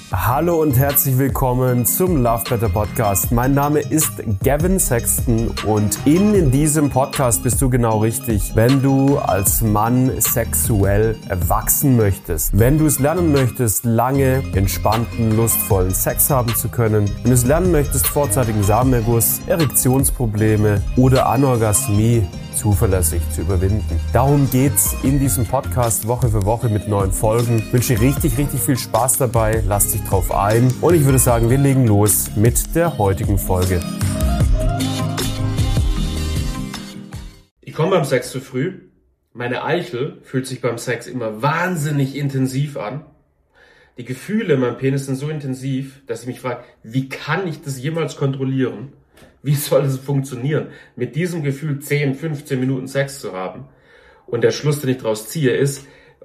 Hallo und herzlich willkommen zum Love Better Podcast. Mein Name ist Gavin Sexton und in diesem Podcast bist du genau richtig, wenn du als Mann sexuell erwachsen möchtest. Wenn du es lernen möchtest, lange, entspannten, lustvollen Sex haben zu können. Wenn du es lernen möchtest, vorzeitigen Samenerguss, Erektionsprobleme oder Anorgasmie zuverlässig zu überwinden. Darum geht's in diesem Podcast Woche für Woche mit neuen Folgen. Ich wünsche dir richtig viel Spaß dabei. Lass dich drauf ein. Und ich würde sagen, wir legen los mit der heutigen Folge. Ich komme beim Sex zu früh. Meine Eichel fühlt sich beim Sex immer wahnsinnig intensiv an. Die Gefühle in meinem Penis sind so intensiv, dass ich mich frage, wie kann ich das jemals kontrollieren? Wie soll es funktionieren, mit diesem Gefühl 10, 15 Minuten Sex zu haben? Und der Schluss, den ich daraus ziehe, ist,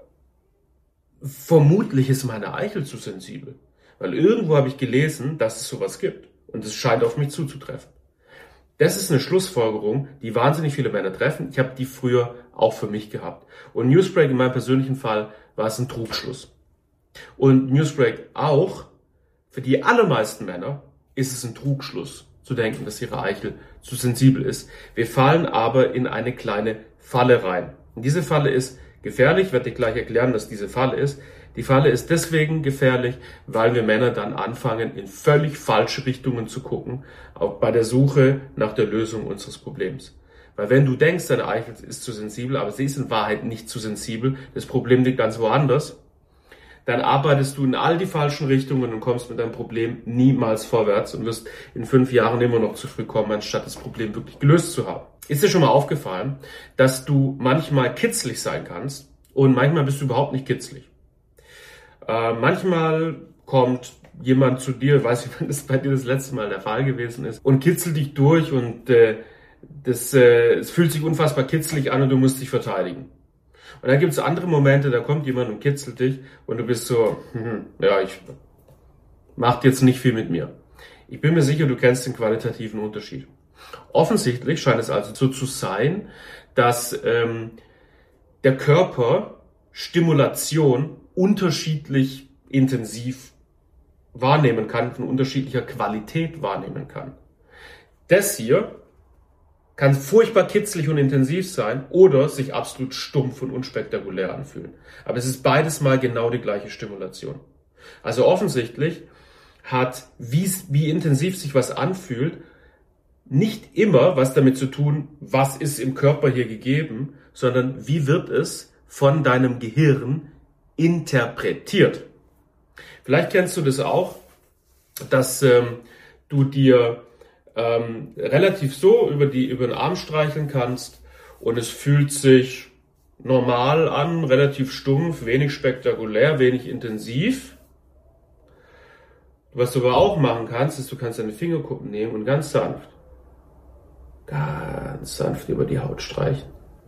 vermutlich ist meine Eichel zu sensibel. Weil irgendwo habe ich gelesen, dass es sowas gibt. Und es scheint auf mich zuzutreffen. Das ist eine Schlussfolgerung, die wahnsinnig viele Männer treffen. Ich habe die früher auch für mich gehabt. Und Newsbreak in meinem persönlichen Fall war es ein Trugschluss. Und Newsbreak auch, für die allermeisten Männer ist es ein Trugschluss, zu denken, dass ihre Eichel zu sensibel ist. Wir fallen aber in eine kleine Falle rein. Und diese Falle ist gefährlich, ich werde dir gleich erklären, was diese Falle ist. Die Falle ist deswegen gefährlich, weil wir Männer dann anfangen, in völlig falsche Richtungen zu gucken, auch bei der Suche nach der Lösung unseres Problems. Weil wenn du denkst, deine Eichel ist zu sensibel, aber sie ist in Wahrheit nicht zu sensibel, das Problem liegt ganz woanders, dann arbeitest du in all die falschen Richtungen und kommst mit deinem Problem niemals vorwärts und wirst in 5 Jahren immer noch zu früh kommen, anstatt das Problem wirklich gelöst zu haben. Ist dir schon mal aufgefallen, dass du manchmal kitzlig sein kannst und manchmal bist du überhaupt nicht kitzlig? Manchmal kommt jemand zu dir, weiß nicht, wann das bei dir das letzte Mal der Fall gewesen ist, und kitzelt dich durch und es fühlt sich unfassbar kitzlig an und du musst dich verteidigen. Und dann gibt es andere Momente, da kommt jemand und kitzelt dich und du bist so, ich macht jetzt nicht viel mit mir. Ich bin mir sicher, du kennst den qualitativen Unterschied. Offensichtlich scheint es also so zu sein, dass der Körper Stimulation unterschiedlich intensiv wahrnehmen kann, von unterschiedlicher Qualität wahrnehmen kann. Das hier kann furchtbar kitzlig und intensiv sein oder sich absolut stumpf und unspektakulär anfühlen. Aber es ist beides mal genau die gleiche Stimulation. Also offensichtlich hat, wie intensiv sich was anfühlt, nicht immer was damit zu tun, was ist im Körper hier gegeben, sondern wie wird es von deinem Gehirn interpretiert. Vielleicht kennst du das auch, dass du dir relativ so über den Arm streicheln kannst und es fühlt sich normal an, relativ stumpf, wenig spektakulär, wenig intensiv. Was du aber auch machen kannst, ist, du kannst deine Fingerkuppen nehmen und ganz sanft über die Haut streichen.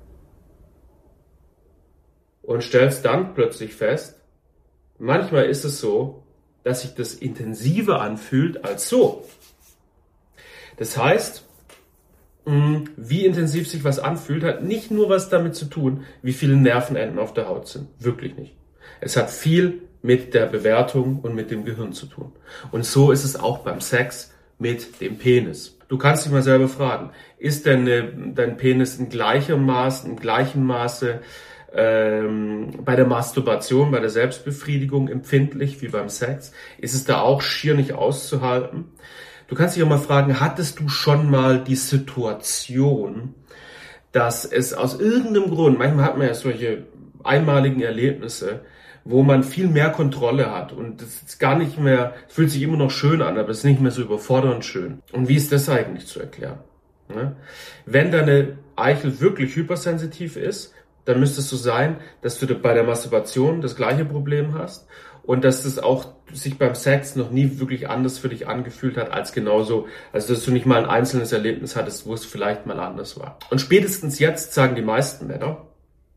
Und stellst dann plötzlich fest, manchmal ist es so, dass sich das intensiver anfühlt als so. Das heißt, wie intensiv sich was anfühlt, hat nicht nur was damit zu tun, wie viele Nervenenden auf der Haut sind. Wirklich nicht. Es hat viel mit der Bewertung und mit dem Gehirn zu tun. Und so ist es auch beim Sex mit dem Penis. Du kannst dich mal selber fragen, ist denn dein Penis im gleichen Maße bei der Masturbation, bei der Selbstbefriedigung empfindlich wie beim Sex? Ist es da auch schier nicht auszuhalten? Du kannst dich auch mal fragen, hattest du schon mal die Situation, dass es aus irgendeinem Grund, manchmal hat man ja solche einmaligen Erlebnisse, wo man viel mehr Kontrolle hat und es ist gar nicht mehr, es fühlt sich immer noch schön an, aber es ist nicht mehr so überfordernd schön. Und wie ist das eigentlich zu erklären? Wenn deine Eichel wirklich hypersensitiv ist, dann müsste es so sein, dass du bei der Masturbation das gleiche Problem hast und dass es auch sich beim Sex noch nie wirklich anders für dich angefühlt hat als genauso, also dass du nicht mal ein einzelnes Erlebnis hattest, wo es vielleicht mal anders war. Und spätestens jetzt sagen die meisten Männer,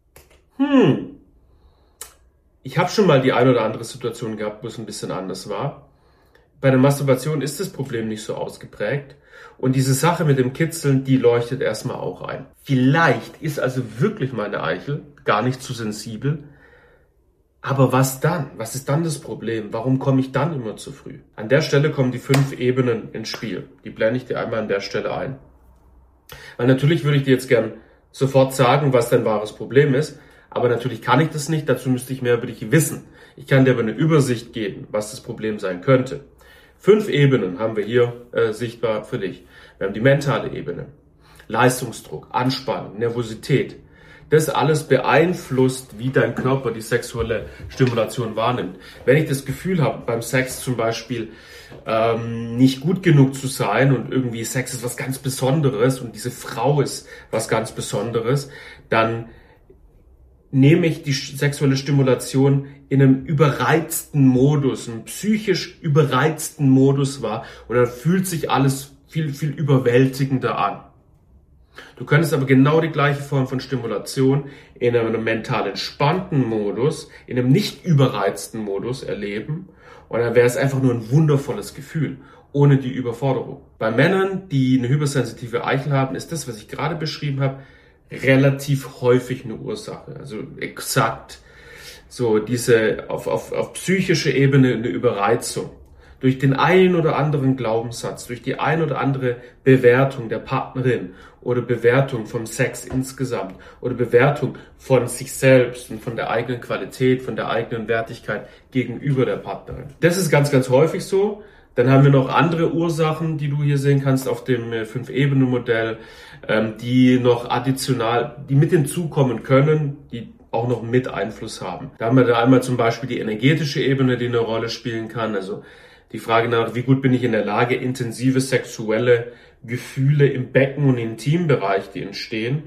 ich habe schon mal die ein oder andere Situation gehabt, wo es ein bisschen anders war. Bei der Masturbation ist das Problem nicht so ausgeprägt. Und diese Sache mit dem Kitzeln, die leuchtet erstmal auch ein. Vielleicht ist also wirklich meine Eichel gar nicht zu sensibel, Aber was dann? Was ist dann das Problem? Warum komme ich dann immer zu früh? An der Stelle kommen die 5 Ebenen ins Spiel. Die blende ich dir einmal an der Stelle ein. Weil natürlich würde ich dir jetzt gern sofort sagen, was dein wahres Problem ist. Aber natürlich kann ich das nicht. Dazu müsste ich mehr über dich wissen. Ich kann dir aber eine Übersicht geben, was das Problem sein könnte. 5 Ebenen haben wir hier sichtbar für dich. Wir haben die mentale Ebene. Leistungsdruck, Anspannung, Nervosität. Das alles beeinflusst, wie dein Körper die sexuelle Stimulation wahrnimmt. Wenn ich das Gefühl habe, beim Sex zum Beispiel nicht gut genug zu sein und irgendwie Sex ist was ganz Besonderes und diese Frau ist was ganz Besonderes, dann nehme ich die sexuelle Stimulation in einem überreizten Modus, einem psychisch überreizten Modus wahr und dann fühlt sich alles viel, viel überwältigender an. Du könntest aber genau die gleiche Form von Stimulation in einem mental entspannten Modus, in einem nicht überreizten Modus erleben und dann wäre es einfach nur ein wundervolles Gefühl, ohne die Überforderung. Bei Männern, die eine hypersensitive Eichel haben, ist das, was ich gerade beschrieben habe, relativ häufig eine Ursache. Also exakt so diese auf psychische Ebene eine Überreizung. Durch den einen oder anderen Glaubenssatz, durch die ein oder andere Bewertung der Partnerin oder Bewertung vom Sex insgesamt oder Bewertung von sich selbst und von der eigenen Qualität, von der eigenen Wertigkeit gegenüber der Partnerin. Das ist ganz, ganz häufig so. Dann haben wir noch andere Ursachen, die du hier sehen kannst auf dem 5-Ebenen-Modell, die noch additional, die mit hinzukommen können, die auch noch mit Einfluss haben. Da haben wir da einmal zum Beispiel die energetische Ebene, die eine Rolle spielen kann, also die Frage nach, wie gut bin ich in der Lage, intensive sexuelle Gefühle im Becken- und Intimbereich, die entstehen,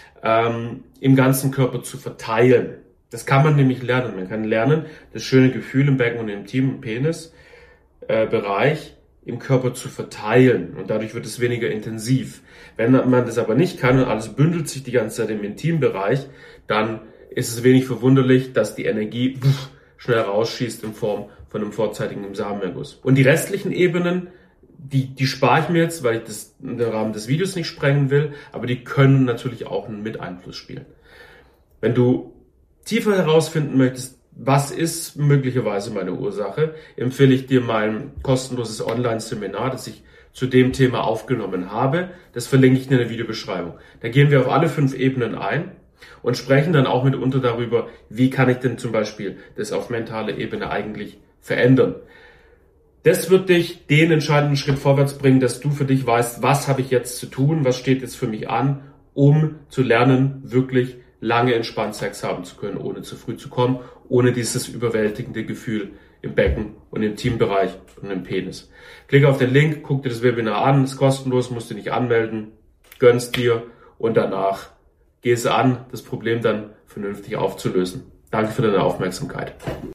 im ganzen Körper zu verteilen. Das kann man nämlich lernen. Man kann lernen, das schöne Gefühl im Becken- und intimen Penisbereich im Körper zu verteilen. Und dadurch wird es weniger intensiv. Wenn man das aber nicht kann und alles bündelt sich die ganze Zeit im Intimbereich, dann ist es wenig verwunderlich, dass die Energie schnell rausschießt in Form von einem vorzeitigen Samenerguss. Und die restlichen Ebenen, die spare ich mir jetzt, weil ich das im Rahmen des Videos nicht sprengen will, aber die können natürlich auch einen Miteinfluss spielen. Wenn du tiefer herausfinden möchtest, was ist möglicherweise meine Ursache, empfehle ich dir mein kostenloses Online-Seminar, das ich zu dem Thema aufgenommen habe. Das verlinke ich in der Videobeschreibung. Da gehen wir auf alle 5 Ebenen ein und sprechen dann auch mitunter darüber, wie kann ich denn zum Beispiel das auf mentale Ebene eigentlich verändern. Das wird dich den entscheidenden Schritt vorwärts bringen, dass du für dich weißt, was habe ich jetzt zu tun, was steht jetzt für mich an, um zu lernen, wirklich lange entspannt Sex haben zu können, ohne zu früh zu kommen, ohne dieses überwältigende Gefühl im Becken und im Intimbereich und im Penis. Klicke auf den Link, guck dir das Webinar an, ist kostenlos, musst du nicht anmelden, gönn's dir und danach geh es an, das Problem dann vernünftig aufzulösen. Danke für deine Aufmerksamkeit.